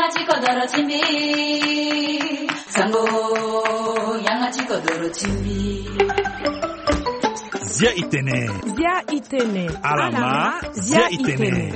양아치 거더러 침비 상고 양아치 거더러 침비 Zia itene alama zia itene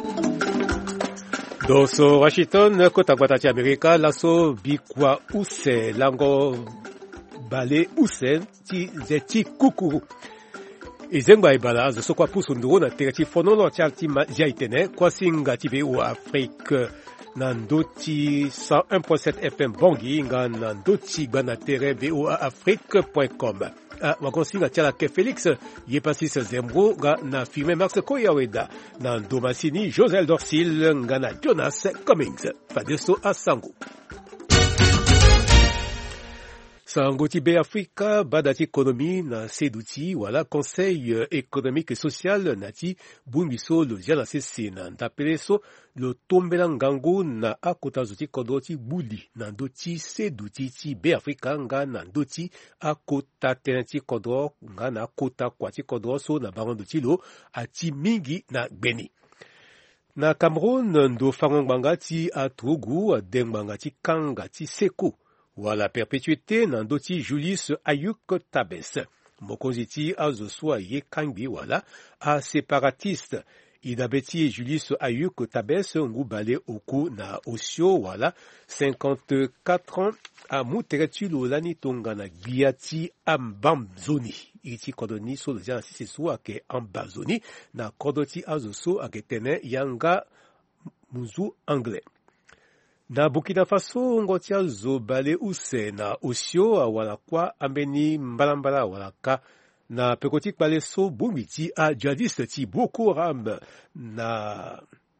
doso Washington kota kwatati Amerika laso bikwa use lango bale use ti zeti kuku izengba ibala zo kwa pusu nduro na terati fonolo charti zia itene kwa singa tibe u Afrique Nandoti 101.7 FM Bongi nga Nandoti bana tere VOA Afrique.com. Wakonsinga tiala ke Félix Yepasis Zembro nga na filme Max Koyaweda na Domasini Josel Dorsil nga na Jonas Cummings. Fadeso Asango. Sango Tibé Africa badati économie na seduti wala conseil économique et social nati bumbiso lo jana sese na ndapeleso lo tombela ngango na akota zoti kodoti buli na ndoti seduti ti be Africa nga na ndoti akota tenati kodro nga na akota kwati kodro so na bango ndoti lo ati mingi na gbeni. Na Cameroun ndo fangongbanga ti atugu dengbanga ti kanga ti seko wala perpétuité nandoti Julius Ayuk Tabes. Mokonziti azosua ye kangbi wala a séparatiste. Idabeti Julius Ayuk Tabes ngubale oku na osio wala 54 ans a muteretu lolani tonga na giati ambamzoni. Iti kodoni so lozia nasisesu ake ambazoni na kodoti azoso ake tene yanga muzu anglais. Na Burkina Faso ngotia zo bale use na osio wala kwa ambeni mbalambala wala ka na pekoti bale so bumiti a jadiste ti Boko Haram na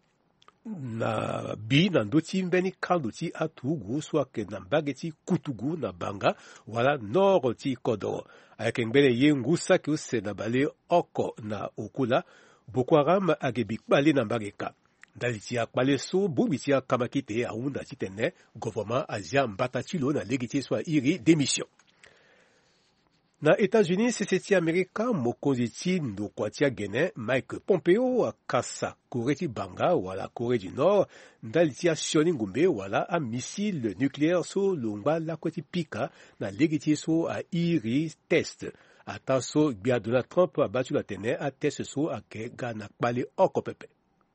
bi na ndoti mbeni kaldo ti atugu so ke na mbageti kutugu na banga wala nord ti kodoro ayeke mbele ye ngusa ki use na bale oko na okula Boko Haram agebi bale na mbageka Dalitia Kwaleso, Bumitia Kamakite, Aunda Titene, gouvernement Asia Mbatachilo, na légité soit iri démission. Na États-Unis, c'est Américain, Mokoziti, Ndokwatia Guinée, Mike Pompeo, Kassa, Corée Banga, ou la Corée du Nord, Dalitia Sioningumbe, wala un missile nucléaire so Lumba Lakwati Pika, na légité so a iri test. Ataso, Bia Donald Trump a battu la tene, a test so a ke Gana Kbale Okopepe.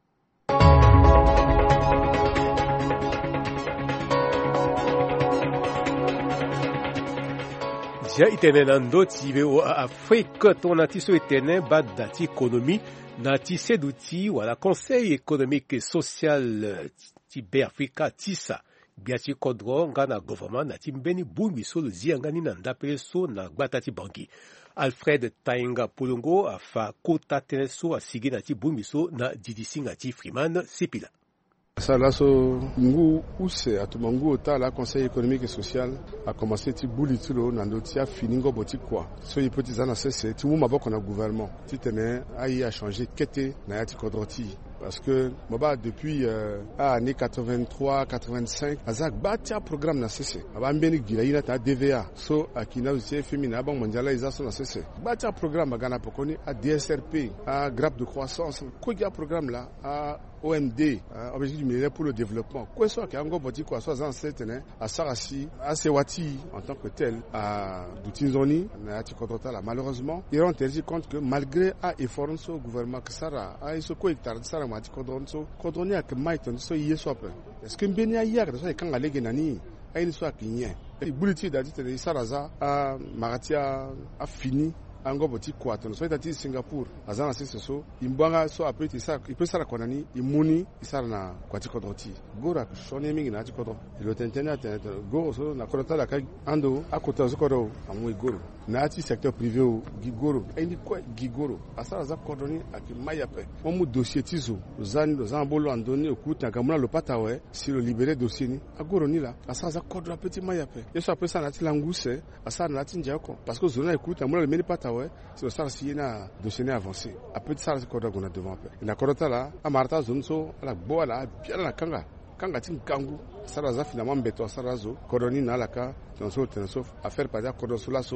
Zia itene nando tibe o Afrique tonati so itene badati économie nati seduti wala conseil économique et social tibe Africa tisa biati kodro ngana gouvernement nati mbeni bumi so zia ngani na ndapele so na gbatati banki Alfred Tainga Polongo afa kota teneso asigi nati bumi so na didisinga ti Freeman Sipila. Ça là so ngu use atumangu ota la conseil économique et social a commencé ti bulitilo na ndoti a finingo boti kwa so yipoti zana sese ti wuma boko na gouvernement ti tene ayi a changé kete na yati kodroti parce que moba depuis année 83 85 azak batia programme na sese aba mbeni gila ina ta DVA so akina usie femina ba mondialisation na sese batia programme gana pokoni a DSRP a grappe de croissance ko ya programme là a OMD, objectif du millénaire pour le développement. Quoi soit qu'il y a un gros bâti quoi soit dans cette année à Sarassi, à Sewati en tant que tel, à Doutinzoni, à Tikotota malheureusement, ils ont tenu compte que malgré un effort au gouvernement que Sarah a eu ce quoi hectare de Sarah m'a dit qu'on a que Maïton soit hier soit peu. Est-ce que Mbenia hier que ça quand allait Genani a une soit qui est. Et Bouliti a dit que Saraza a Maratia a fini. Ango boti kwato so itati Singapore azana sese so imbanga so apeti sa ipesa konani imuni isara na kwati kodoti gora shone mingi na tikodo ilo tentena go so na kodota la kai ando akota so kodo amwe goro na ati secteur privé o gigoro endi kwa gigoro asara za kodoni akimaya pe omu dossier tizo zani do zambolo andoni okuta kamuna lopata we si le libérer dossier ni agoro ni la asara za kodra petit maya pe yeso apesa na ti languse asara na ti njako parce que zona ekuta muna le meni pata ouais c'est le sar si na dossier avancé a peu de sar ko da gona devant pe na korota la amarta zonso la boala bien la kanga tin kangu sara za finalement beto sara zo koroni na laka tenso affaire pas da kodo sula so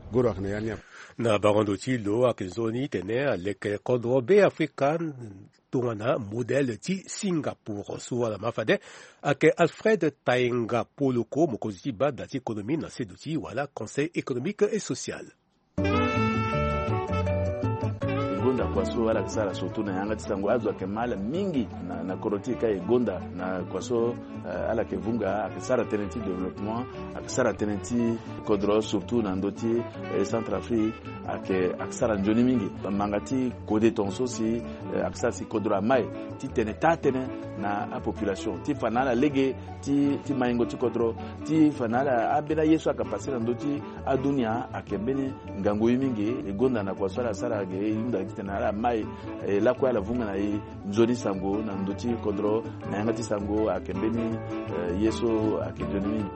goro akne yanya na barondo ti lo akezoni tene aleke kodro be african tongana modèle ti Singapour so ala mafade ake Alfred Taenga Poloko mokonzi ba dati économie na seduti wala conseil économique et social. Gonda kwaso ala kisara soto na yanga tisango azo akemala mingi na korotika e gonda na kwaso ala kevunga akisara tenenti développement akisara tenenti kodro surtout na ndoti Centrafrique akisara njoni mingi mangati kode tonso si akisara si kodro mai ti tene tatene na a population ti fanala lege ti maingo ti kodro ti fanala abena yesu akapasira ndoti adunia akembene ngango mingi e gonda na kwaso ala sara ge yunda tenala mai la kwa la vunga na nzoni sango na ndoti kodro na yanga ti sango akembeni yeso akejoni.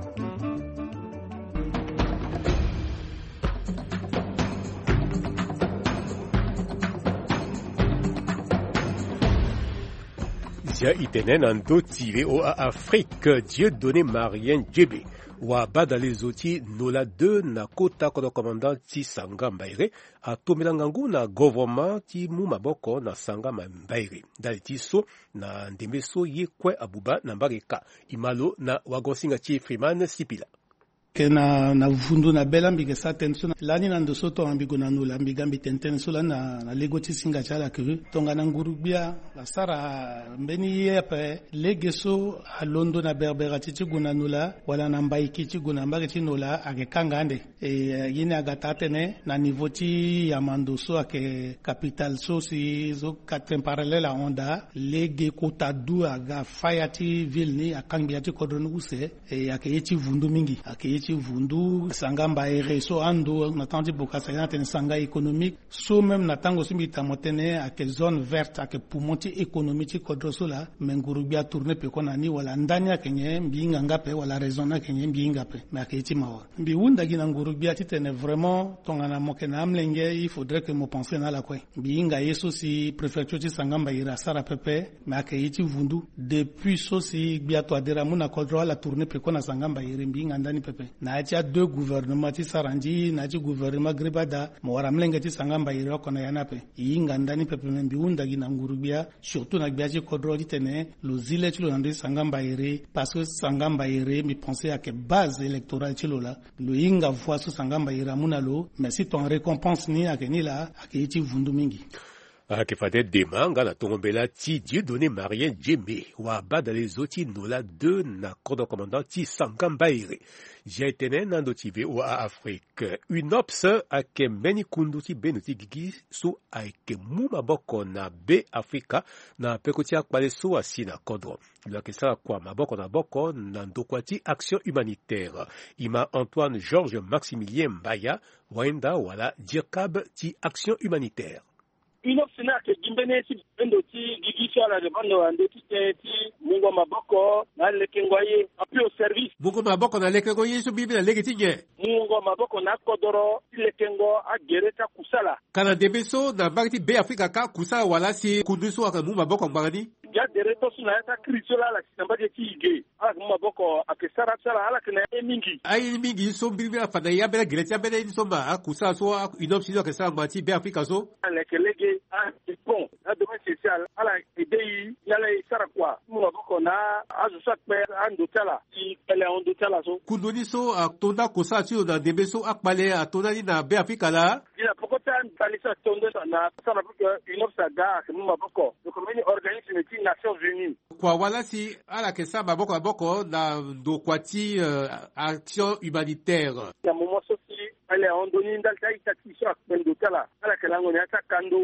Zia itene na ndoti o Afrique Dieu donné Marien Djebe wa bada les outils nola 2 na kota kodo commandant ti Sanga Mbaire a tomela ngangu na gouvernement ti mu maboko na Sanga Mbaire dali ti so na ndembe so ye kwe abuba na mbareka imalo na wagonsinga ti Freeman Sipila ke na vundu na bela mbige sa tenso lani na ndoso to ambigo na nula mbiga mbitenten so la na lego ti singa chala ke tonga na ngurubia la sara mbeni yepe legeso a londo na berbera ti guna nula wala na mbaiki ti guna mbage ti nula ake kangande yini agata tene na niveau ti yamando so ake capital so si zo katen parallèle a onda lege kota du aga faya ti ville ni akangbi ti kodro nuse ake yeti vundu mingi ake ti vundu Sanga Mbaire so ando na tanti bokasa na ten sanga économique so même na tango simita motene ake zone verte ake pumonti économique kodro so la mengurubia tourner pe kona ni wala ndani akenye mbinga ngape wala raison akenye mbinga pe mais ake ti mawa mbi wunda gina ngurubia ti tene vraiment tongana mokena amlenge il faudrait que mo penser na la kwe mbinga yeso si préfecture ti Sanga Mbaire sara pepe mais ake ti vundu depuis so si biato adera muna kodro la tourner pe kona Sanga Mbaire mbinga ndani pepe na tia 2 gouvernements ti saranji na ti gouvernement gribada mo wara mlenge ti Sanga Mbaire kona yana pe yinga ndani pepe membi unda gina ngurubia surtout na biaji kodro ti tene lo zile ti lo ndé Sanga Mbaire parce que Sanga Mbaire mi penser à que base électorale ti lo la lo yinga voix so Sanga Mbaire amuna lo mais si ton récompense ni akeni la akiti vundu mingi akifate demanga na tongombela ti Dieu donné Marien Djembe wa bada les oti nola 2 na kodo commandant ti Sanga Mbaire j'ai tene na ndotive wa Afrique UNOPS ake meni kundu ti benu ti gigi so ake mu maboko na be Afrika na peko ti akpale so asi na kodro lo ke sa kwa maboko na boko na ndokwa ti action humanitaire ima Antoine Georges Maximilien Mbaya wenda wala dirkab ti action humanitaire UNOPS na ke gimbene ti bendo ti gigi so ala de bando ande ti mungo maboko na lekengwaye apio service mungo maboko na lekengwaye so bibi na lege ti nye mungo maboko na kodoro ti lekengo a gereta kusala kana debeso na bagti be Afrika ka kusala wala si kunduso aka mu maboko mbangani ya dereto suna ya ta krisola la samba de ti ige ala mu maboko akesara sala ala kana mingi ai mingi so bibi na fada ya bela gereta bela ni so ma kusala so UNOPS no kesala mati be Afrika so lekelege a bon la domaine social ala idei yala sara kwa mu maboko na azu sakpe ando tala ti ele ondo tala so kundoni so atonda kosa ti na debeso akpale atonda ni na be Afrika la ila pokota talisa tonda na sana porque UNOPS aga mu maboko le comité organisme ti Nations Unies kwa wala si ala kesa maboko na ndo kwati action humanitaire ya momo so si ele ondo ni ndalta itaki so akpendo tala ala kelango ni ata kando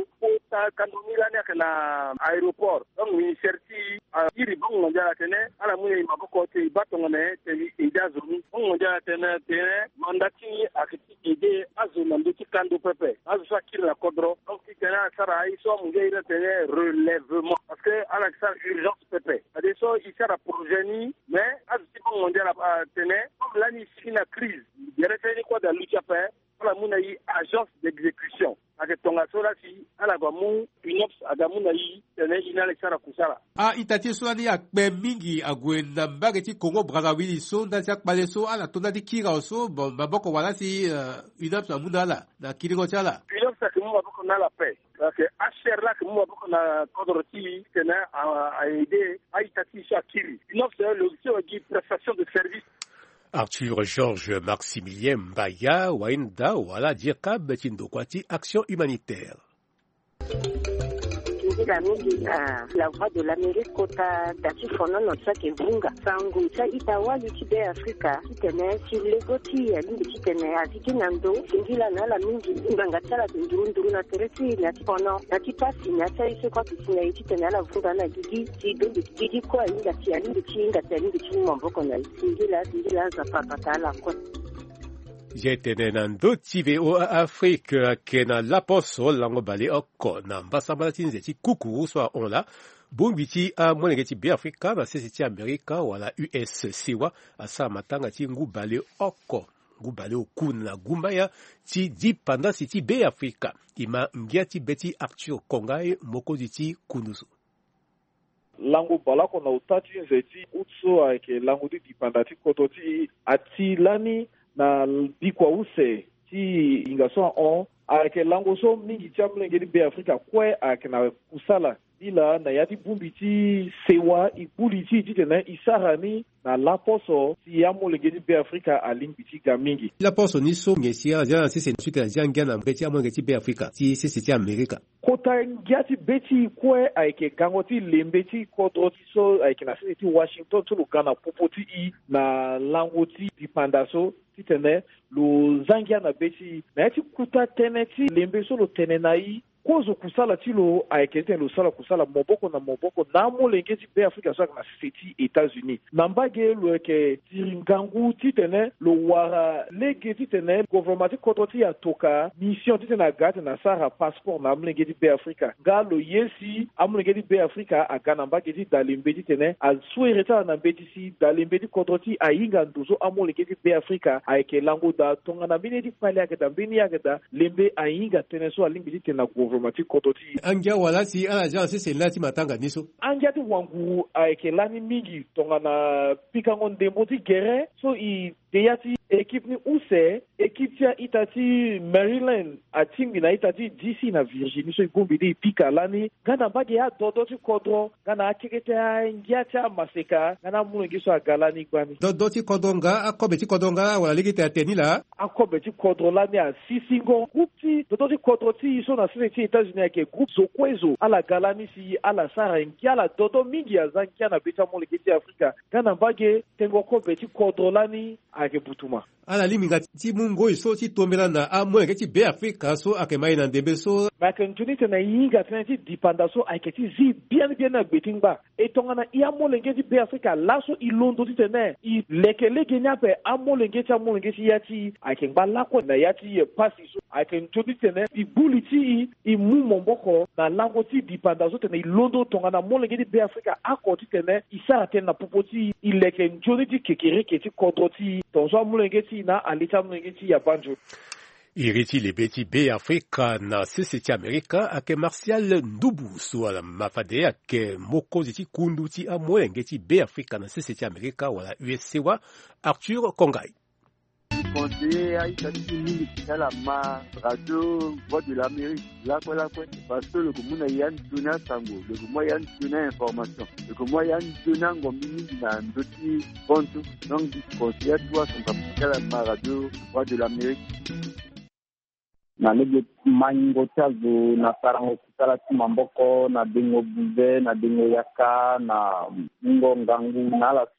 milani na aéroport donc ministère ti iri bongo njala tene ala mune maboko te batongo ne te ida zoni bongo njala tene mandati akiti ide azona ndoti kando pepe azu sakira la kodro donc tene sara iso munge ira tene relèvement parce que ala sa urgence pepe adesso isara progeni mais azu ti bongo njala tene comme lani sina crise yere tene kwa da lucha pe ala mune agence d'exécution ake tonga sola si ala kwa mu inops agamu na yi tene inale sara kusara itati so ani akpe mingi agwenda mbage ti Congo Brazzaville so ndati akpale so ala to ndati kira so maboko wala si inops amuna na kiringo chala inops akimu maboko na la paix parce que HR là que moi beaucoup na kodoroti tene a aider a itati shakiri inops le qui prestation de service. Arthur Georges Maximilien Mbaya Wainda wala Dierkab Tindokwati Action Humanitaire. La voix de l'Amérique kota dati fono notsa ke vunga sangu cha itawa yutube Afrika kitene silegoti ya lingi kitene atiki nando singila na la mingi nganga tsala ndurunduru na teresi na tipono na tipasi na cha ise kwa kisinya kitene la vunga na gigi sidondi gigi kwa inga tia lingi chinga tia lingi chinga mboko na singila za papatala kwa Jetene nando TVO Afrique kena laposo lango bale oko na mbasambala tinzeti kuku swa onla bongwiti a mwenegeti be Afrika na sesiti Amerika wala US siwa asa matanga ti ngubale oko ngubale okuna gumbaya ti dipanda siti be Afrika ima ngiati beti Arthur Kongai mokozi ti kunusu lango balako na utati nzeti utso ake lango di dipanda ti kototi ati lani na bikwa use ti ingaso on ake lango so mingi chamlenge di be Afrika kwe ake na kusala ila na yati bumbi ti sewa ibuli ti tena isarani na laposo ti yamolenge di be Afrika alingi ti gamingi laposo ni so ngesia jana sisi nsuka jangana beti amolenge ti be Afrika ti sisi ti Amerika kota ngiati beti kwe ake gangoti lembeti kodroti so ake na sisi ti Washington to lugana popoti i na langoti dipandaso titene lo zangia na beti na yati kuta teneti lembe so lo tenenai kozo kusala tilo aikete lo sala kusala moboko na molenge ti be Afrika so na seti États-Unis nambage lo ke tiringangu titene lo wara lege titene gouvernement kototi ya toka mission titene gate na sara passeport na molenge ti be Afrika ngalo yesi amolenge ti be Afrika agana mbage ti dalembe titene a suereta na mbeti si dalembe ti kototi ainga ndozo amolenge ti be Afrika aike lango da tonga na bini ti pale agada bini agada lembe ainga tene so alimbi titene kototi angia wala si ala jan sisi lati matanga niso angia ti wangu aike lani mingi tonga na pikango ndembo ti gere so i deyati équipe ni use équipe tia itati Maryland atimbi na itati DC na Virginie so igombi di pika lani gana mbage ya dodo ti kodro gana akekete ya ngiatia maseka gana mulenge so agalani gwani dodo ti kodonga akobe ti kodonga wala ligite ateni la akobe ti kodro lani a sisingo groupe ti dodo ti kodro ti so na sene ti États-Unis ake groupe zokwezo ala galani si ala sara ngia la dodo mingi ya zangia na beta mulenge ti Afrika gana mbage tengo kobe ti kodro lani ake butuma ala liminga ti mungo iso ti tombela na amwenge ti be Afrika so ake mai na ndembe so makan tunite na yinga tene ti dipanda so ake ti zi bien na gbetingba e tonga na ia molenge ti be Afrika laso ilondo ti tene i lekelege nyape amolenge ti yati ake ngba lako na yati pasi so ake tunite ne i buli ti i mu momboko na lango ti dipanda so tene ilondo tonga na molenge ti be Afrika ako ti tene isara tene na popoti i leke njoni ti kekereke ti kodro ti tonso amolenge ti na alita molenge ti ya banjo iriti lebeti be Afrika na sisi Amerika ake Martial Ndubu suala mafade ake mokozi ti kundu ti amolenge ti be Afrika na sisi Amerika wala USCwa Arthur Kongai conseiller a itati mingi tala ma radio voix de l'Amérique la quoi parce que le commun yan tuna sango le commun yan tuna information le commun yan tuna ngombi na ndoti ponto donc conseiller toi son tala ma radio voix de l'Amérique na lebe mango chazo na sarango kusala ti mamboko na dengo buze na dengo yaka na ngo ngangu na la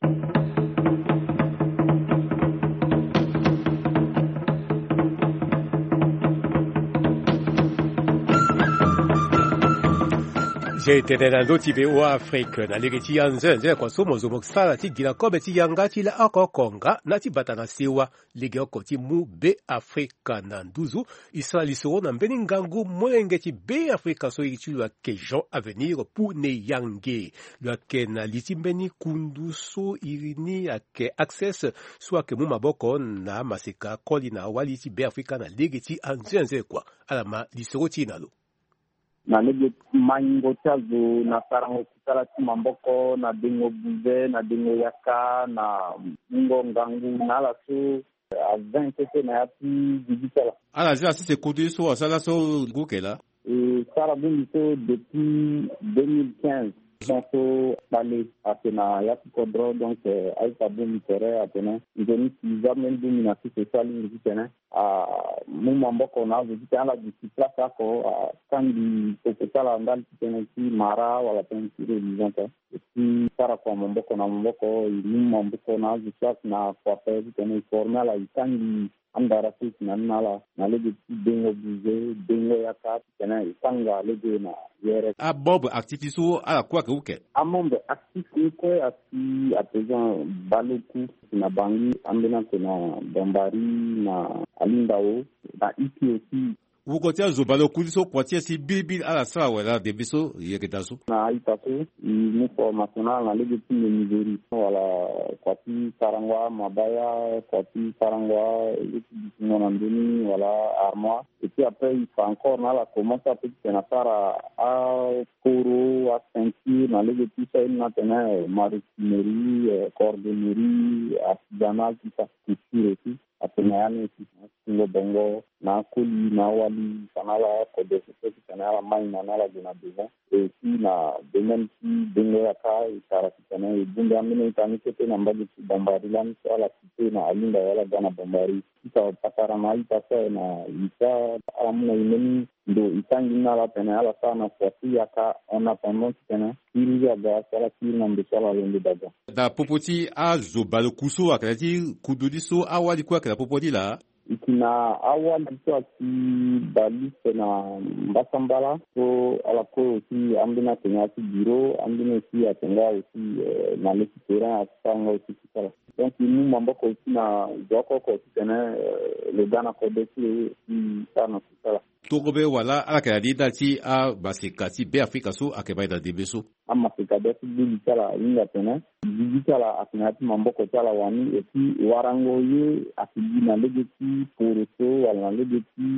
Tena ndo tibe wa Afrika na lege ti yanze kwa somo zo moksala ti gila kobe ti yanga ti la akokonga na ti batana sewa lege oko ti mu be Afrika na nduzu isa lisoro na mbeni ngangu mwenge ti be Afrika so iti lua ke Jean Avenir pour ne yange lua ke na liti mbeni kundu so irini ake access so ake mu maboko na maseka koli na wali ti be Afrika na lege ti anze kwa alama lisoro ti nalo na lege mango chazo na sarango kusala ti mamboko na dengo buze na dengo yaka na ngo ngangu na la so a 20 tete na yapi digitala ala zia se kudu so asala so gukela sara bungi so depuis 2015 donc balé atena yapi kodro donc aita bungi tere atena ngeni jamais bungi na si social ngi tena mu mamboko na vizita ala disipla kako kandi kokala ndal tena si mara wala pensi religion si sara kwa mamboko na mamboko mu mamboko na vizita na kwa pezi tena formal ala kandi andara sisi na nala na lege dengo buze dengo yaka tena isanga lege na yere bob activiso ala kwa ke amombe activiso ko asi apejan baloku na bangi ambena tena bambari na alindao na iki aussi ukotia zobalo kudiso kwatia si bibi ala sawa wala de biso yekedaso na itaso ni formational na lege ti Missouri wala kwati karangwa mabaya kwati karangwa na ndini wala armoire et puis après il faut encore na la commencer à petit na sara a koro a ceinture na lege ti sa na tena marinerie cordonnerie artisanal tout ça couture et tout atenayani singo bongo na kuli na wali sanala ko de ce sanala mai na nala de na besoin et puis na domaine qui dengo yaka isara kitana e bunga mine tani kete na mbaji bombarilan ala kite na alinda wala dana bombari ita patara na ita na ita amuna imeni ndo itangi na la tena ala sana kwa yaka on attendant tena iriga ga sala kina mbesala lende daga da popoti a zobalo kuso akati kududiso awali kwa kala popoti la ikina awali kwa ki balise na mbasambala so ala ko si ambina tena si biro ambina si atenga aussi na l'équipement asanga aussi kala donc nous mamboko aussi na joko ko tena le dana ko desi sana kala togobe wala ala kala dida ti a basekati be Afrika so akeba da debeso ama sekada ti digitala inga tena digitala atinati mamboko tala wani et puis warango ye akidina legeti poroso wala legeti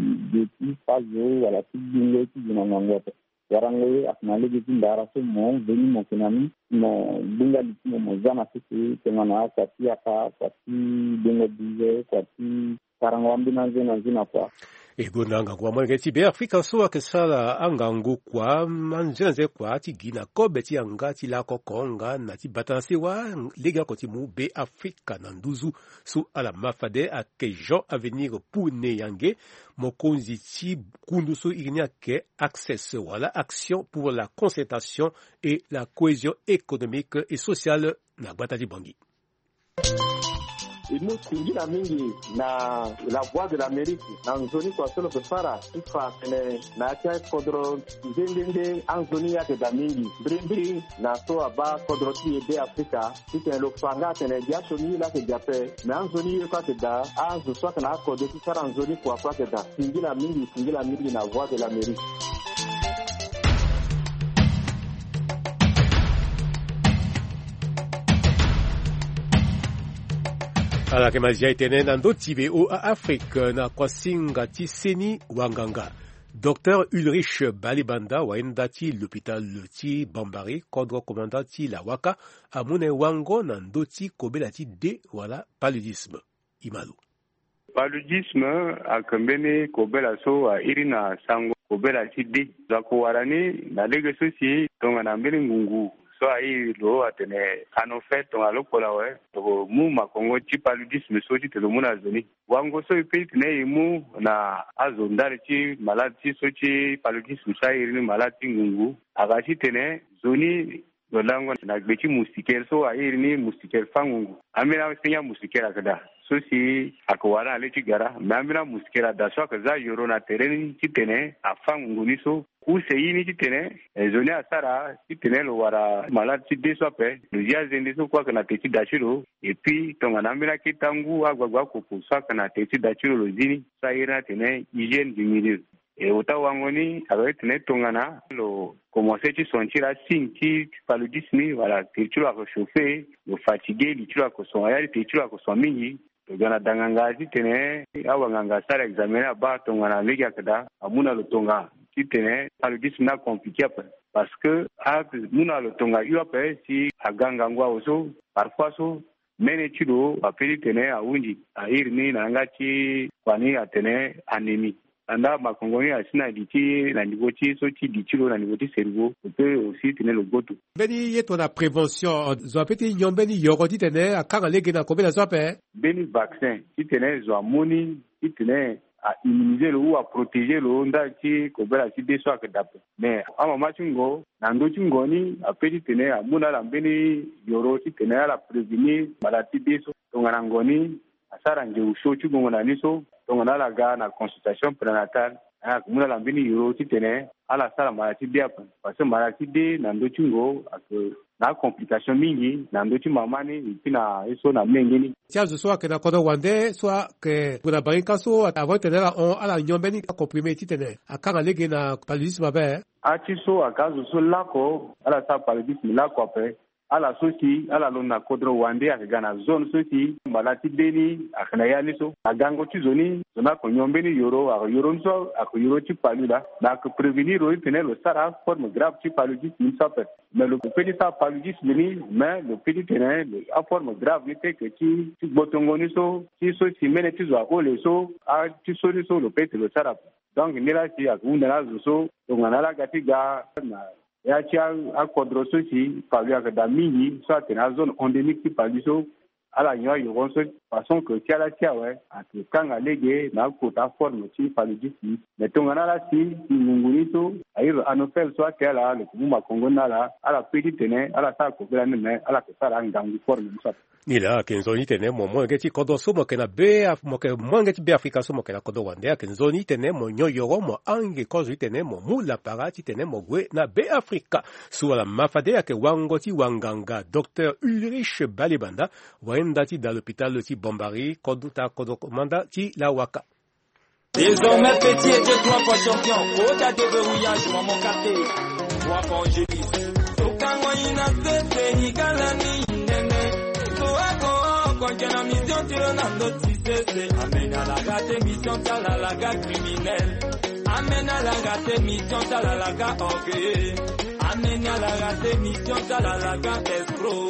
de fazo wala ti dingo ti dina mangoto warango ye atinalege ti ndara so mo veni mo kenami mo bunga litimo mo zana sisi tengana kwati aka kwati dingo bize kwati karango ambina zina kwa egonanga kwa mwenge ti be Afrika so akesala angangu kwa manjenze kwa ti gina kobe ti anga ti la kokonga na ti batanse wa lega ko ti mu be Afrika na nduzu so ala mafade ake Jean Avenir pour ne yange mokonzi ti kundu so ignia ke access wala action pour la concertation et la cohésion économique et sociale na gbata di bangi imusingira mingi na la voix de l'Amérique na nzoni kwa solo kufara ifa kene na cha kodro ndende anzoni yake da mingi brimbri na so aba kodro ti ebe Afrika tite lo fanga tene jasho ni la ke jape na anzoni ye kwa da anzo so kana kodro ti sara anzoni kwa da singira mingi na voix de l'Amérique. ala ke mazia itene na ndo tibe o a Afrique na kwa singa ti seni wanganga Dr Ulrich Balibanda waenda ti l'hôpital ti Bambari kodro commandant ti la waka amune wango na ndo ti kobela ti de wala paludisme imalu paludisme akambene kobela so a irina sango kobela ti de zako warani na lege sosi tonga na mbele ngungu so ai lo atene ano fait on alo kola we to mu makongo ti paludisme so ti telo muna zoni wango so ipit ne mu na azo ndari ti malati so ti paludisme sa irini malati ngungu agachi tene zoni dolango na gbeti moustiquaire so irini moustiquaire fangungu amina senya moustiquaire akada so si akwara ale ti gara mamina moustiquaire da so akaza yoro na tereni ti tene afangungu ni so où c'est ini titene zone asara titene lo wara malade ti deso pe le dia zende so kwa kana teti dachiro et puis tonga nambira kitangu agwagwa ko sa kana teti dachiro lo zini sa ira tene hygiène du milieu et otawangoni avec tene tongana lo commencer à sentir la signe qui paludisme voilà tu vas réchauffer le fatigué tu vas ko son réalité tu vas ko son mini gana dangangazi tene awanganga sara examiner ba tongana lega kada amuna lo tonga tene paludisme na compliqué parce que muna lo tonga yuape si aganga ngwa oso parfois so mene chido apeli tene aunji airni na ngati kwani atene anémie anda makongoni asina diti na nivoti so ti ditiro na nivoti cerveau peut aussi tenir le goto beni yeto na prévention zo peti nyombeni yorodi tene akanga lege na kobela zo pe beni vaccin ti tene zo amoni ti tene à immuniser le ou à protéger le onda qui kobela ti deso akadapo mais ama machingo na ndo chingoni apeti tene amuna la beni yoro ti tene la prévenir maladie deso tongana ngoni asara nge usho chungona niso tongana la ga na consultation prénatale kumuna la mbini yoro titene ala sala maladie dia parce que maladie de na ndo chingo na complication mingi na ndo chimamani ipina eso na mengeni tiazo so ke na kodo wande so ke kuna banka so avant tenera on ala nyombeni ka comprimé titene akanga lege na paludisme ba atiso akazo so lako ala sa paludisme lako après ala sosi ala lona kodro wande akagana zone sosi malati deni akana yani so agango ti zoni zona ko nyombeni yoro nso ako yoro ti palula na ko prévenir o tenelo sara forme grave ti paludisme sape mais le petit ça paludisme ni mais le petit tenel a forme grave ni que ti botongoni so ti mene ti zo akole so a ti so ni so le petit le sara donc ni la ti akunda la so ngana la gatiga na ya ci a kodroso ci palu akada mingi so atena zone endémique ti paluso ala nyo yo so façon que ti ala ti awe ati kanga lege na kota forme ti paludisme mais tongana la si ngunguni so ayiro anofel so atela le kuma kongo na la ala pedi tene ala sa ko bela ne ala ko sara ngangu forme so ni la kenzoni tene mo ngeti kodo so mo kena be mo ke mo ngeti be afrika so mo kena kodo wande kenzoni tene mo nyo yoro mo ange kozo tene mo mula parati tene mo gwe na be afrika suala mafade ke wangoti wanganga Dr Ulrich Balibanda waendati dans l'hôpital ti Bombari koduta kodo komanda ti la waka. Désormais petit était 3 fois champion au-delà de verrouillage mon quartier 3 fois angélis sokango ina sese hikalani Qualquer mission tire dans notre système. Amène à la gâte mission t'as la gâte criminelle. Amène à la gâte mission t'as la gâte orgueil. Amène à la gâte mission t'as la gâte escroc.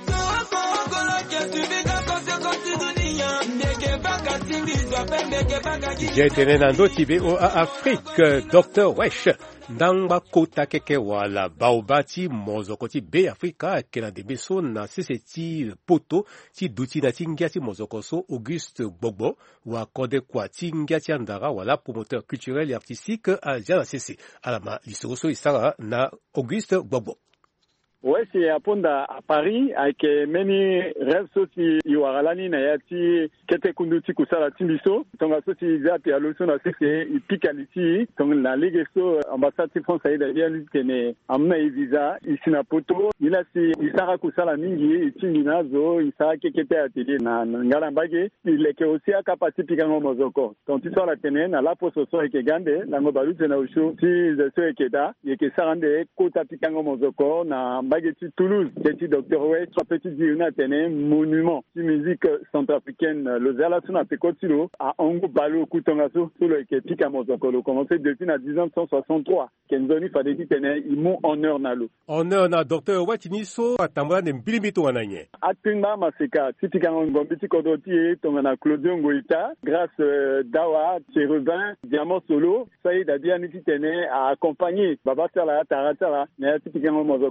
J'ai été dans Tibet au Afrique, Dr Wesh. Ndanga kota keke wala baobati mozoko ti be Afrika kena de beso na seseti poto ti duti na tingia ti mozoko so Auguste Gbogbo wa kode kwa tingia ti andara wala promoteur culturel et artistique à Jana Sese alama lisoroso isara na Auguste Gbogbo. Ouais, c'est à Ponda, à Paris, avec many rêves aussi, Iwaralani, Nayati, Kete Kunduti, Kusala Timbiso, ton associé Zap et Alonso, c'est Picaliti, ton la Ligue So, ambassade française d'ailleurs, qui amena visa, ici na poto, il a si, Isara Kusala Mingi, Timinazo, Isara Kekete Atelier, Ngalambage, il est aussi à capacité Picango Mozoko. Quand tu sors la tenen, à la poste au et Kegande, Langobalu, Tenausho, si je suis Keda, et que Sarande, Kota Picango Mozoko, na Bageti Toulouse, petit docteur Oué, trois petits diurna tene monument de musique centrafricaine, le Zala Pekotilo, à Ango Balo Koutongaso, sur le Kepika Mozokolo, commencé depuis la 1963. Kenzoni Fadeti tene, ils m'ont honneur nalo. Honneur na docteur Oué, Tiniso, à Tambra, Nembilimito Ananye. Atunga Maseka, Titika Ngombiti Kodoti, Tongana Claudio Ngoïta, grâce Dawa, Chérubin, Diamant Solo, Saïd Adianiti tene, a accompagné Baba Sala, Taratala, Naya Titika Mozokolo.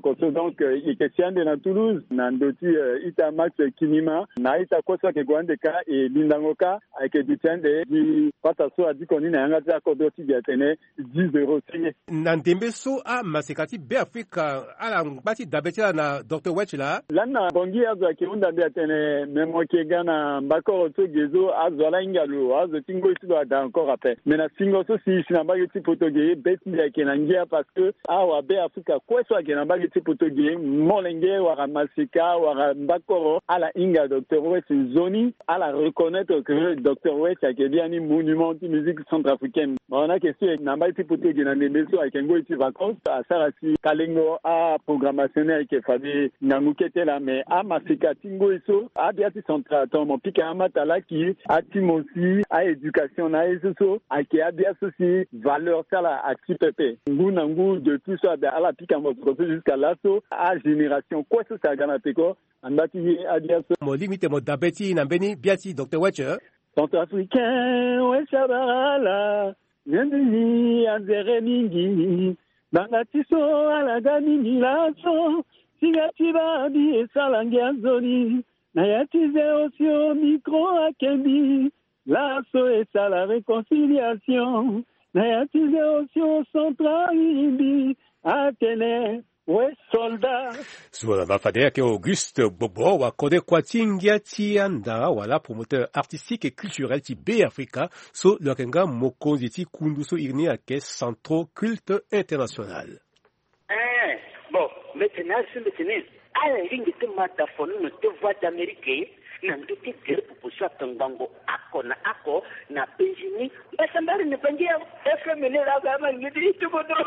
donc ikesiande na Toulouse na ndoti ita Max Kinima na ita kosa ke gwandeka e lindangoka ake ditiande di pataso adikoni na yanga za kodoti biatene 10 € signé na ndembeso a masekati be Afrika ala ngati dabetela na Dr. Wechla lana bongi azo ke unda biatene memo ke gana mbako to gezo azo la ingalo azo tingo itulo ada encore après mais na singo so si sinamba yoti potoge beti ke na ngia parce que awa be Afrika kweso ke na mbagi potoge molenge wa masika wa mbakoro ala inga Dr. Wech zoni ala reconnaître que Dr. Wech a ke bien ni monument de musique centrafricaine on a question na mbagi potoge na ndeso a kengo iti vacances a sarasi kalengo a programmation ke fabi ngangukete la mais a masika tingo iso a biati centraton mon pika amatala ki a timosi a éducation na eso a ke a bien ceci valeur sala a tipepe ngunangu depuis ça à la pika mo jusqu'à l'asso a génération quoi ça gana teko andaki a bien ça mo limite mo dabeti na beni biati Dr. Wech centrafricain weshabala Nendini azere mingi Nangatiso alagani milaso Sigatiba di esalangi azoni Nayatize osio micro akebi Lasso esala réconciliation Nayatize osio centralibi Atene ouais soldat Suala mafadea ke Auguste Bobo wa kode kwa tingia tianda wala promoteur artistique et culturel ti be Africa so lokenga mokonzi ti kunduso irni ake centro culte international. Bon, maintenant ala lingi te mata fonu no te voix d'Amérique na nduti te pupusa tangango ako na Benjamin basambari ne pangia FM ne la gama ngidi tu bodo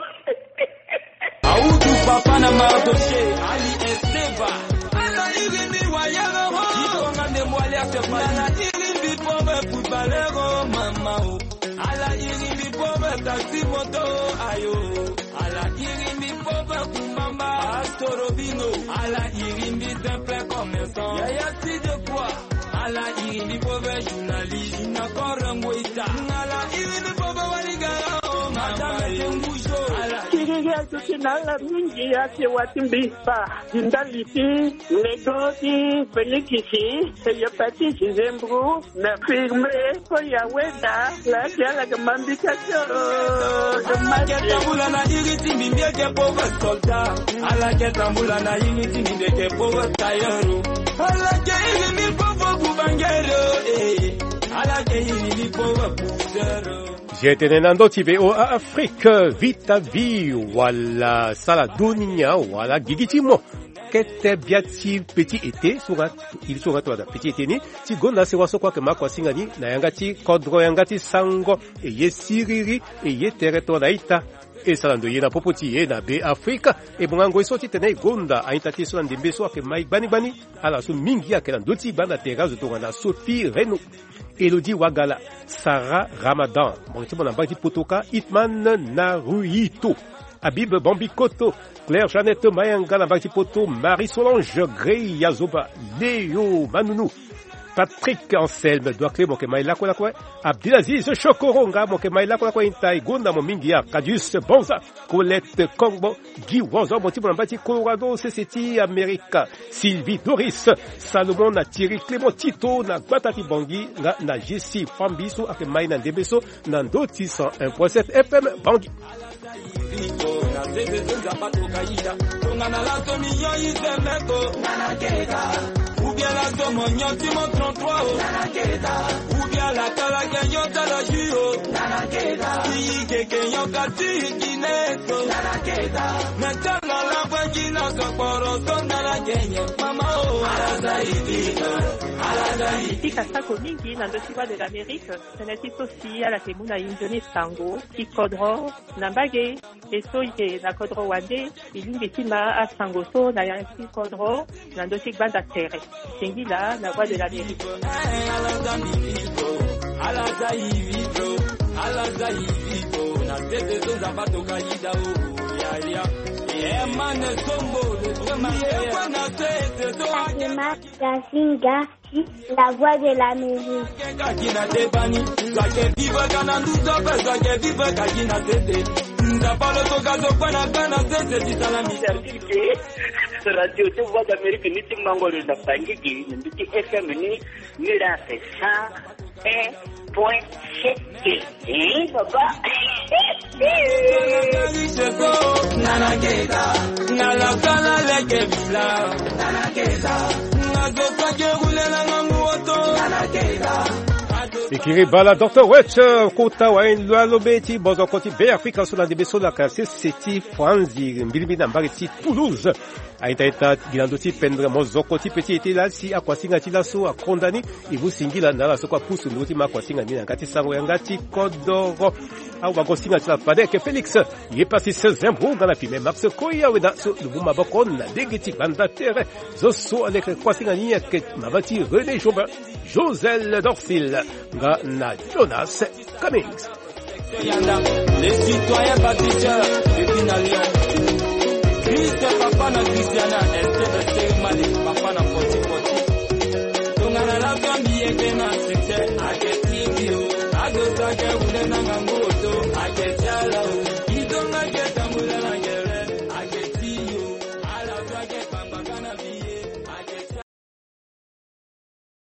Audu papa na mardoche Ali Esteva ala irimi wayero ikonga de mwali asepa ala irimi pobe footballero mama o ala irimi pobe taxi moto ayo ala irimi pobe kumama Astorobino ala irimi simple commerçant yaya si de quoi ala irimi pobe journaliste na korangoita ala irimi pobe waligara o madame Tengujo ala Nala mingi yake watimbi pa jindaliti legoti felikisi yopati zembru na firme ko ya weda la jala gamambika cho Tambula na iriti mbie ke povo solta ala ke tambula na iriti mbie ke povo tayaro ala ke irimi povo kubangero ala ke irimi povo puzero Jetene nando tibe o Afrique vita vi wala sala dunia wala gigitimo kete biati petit été surat il surat wada petit été ni ti gonda se waso kwa kema kwa singani na yangati kodro yangati sango e yesiriri e yetereto na ita e salando yena popoti yena be Afrika e bongango isoti tene gonda aitati so ndembe so ke mai bani ala so mingi akela ndoti bana terazo to na Sophie Renaud Elodie Wagala, Sarah Ramadan, Potoka, Itman Naruhito, Habib Bambikoto, Claire Jeannette Mayanga, Poto, Marie-Solange Grey Yazoba, Léo Manounou, Patrick Anselme, Douakle, Mokemaïla Kwakwa, Abdelaziz Chokoronga, Mokemaïla Kwakwa, Intai, Gonda, Momingia, Cadius Bonza, Colette Kongbo, Guy Wanzo, Montibambati, Colorado, CCT, America, Sylvie Doris, Salomon, Thierry Clément Tito, na Guatati Bangui, na Jessie Fambiso, Akemaï, na Ndebeso, Nandoti 101.7 FM Bangui. Ou bien la tomonya timo 33 ou bien la kala ganyo tala jio ki kenyo kati kineto natala la vagina kaporo sonala kenya mama o Tika sako mingi na dosiwa de l'Amérique, seneti sosi ala kemuna indone sango, ki kodro, nambage, eso ike na kodro wande, ilingi tima a sango so na yansi kodro, na dosik banda tere. Sengila, la voix de l'Amérique. La voix de l'Amérique. radio te voix d'Amérique ni timango le napangiki ni ti FM ni la c'est ça 1.7 baba nana keda nala kala leke bila nana keda nazoka kerulela ngangu oto nana keda Ikiri bala Dr. Wetch kota wa enlo beti bozo koti be Afrika so na debeso la kase seti Franzi mbilimi na mbari Toulouse aitaita gilandoti pendre mozo koti peti ete la si akwasinga tila so akondani ivu singila na la so kwa pusu ndoti makwasinga mina ngati sango yangati kodoro au bagosinga tila padeke Felix ye pasi sezembro ngana pime Max Koya weda so lubuma bakon na degiti bandatere zo so aleke kwasinga nia ke mabati René Josel Dorsil na Jonas Cummings. Les citoyens bâtisseurs de Pinalion. Christ papa na Christiana, elle te Mali, papa na Poti. Donc à la famille et